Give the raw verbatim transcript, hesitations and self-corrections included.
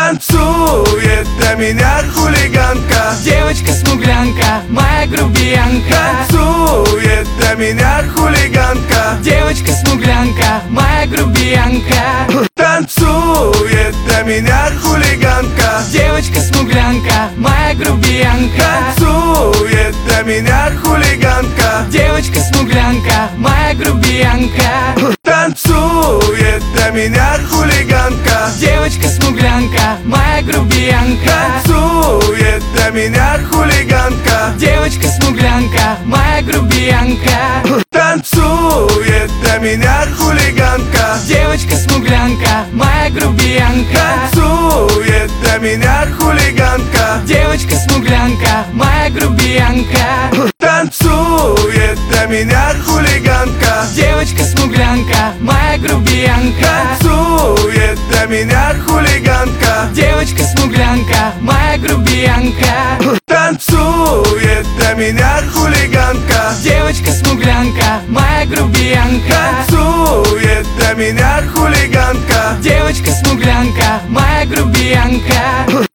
Танцует для меня хулиганка, девочка-смуглянка, моя грубиянка. танцует для меня хулиганка, Девочка-смуглянка, моя грубиянка. танцует для меня хулиганка, Девочка-смуглянка, моя грубиянка. танцует для меня хулиганка, Девочка-смуглянка, моя грубиянка. танцует для меня хулиганка, Девочка-смуглянка, моя грубиянка. танцует для меня хулиганка, Девочка-смуглянка, моя грубиянка. танцует для меня хулиганка, Девочка-смуглянка, моя грубиянка. танцует для меня хулиганка, Девочка-смуглянка, моя грубиянка. танцует для меня хулиганка, Девочка-смуглянка, моя грубиянка. танцует для меня хулиганка, Девочка-смуглянка, моя грубиянка. танцует для меня хулиганка, Девочка-смуглянка, моя грубиянка. танцует для меня хулиганка, Девочка-смуглянка, моя грубиянка.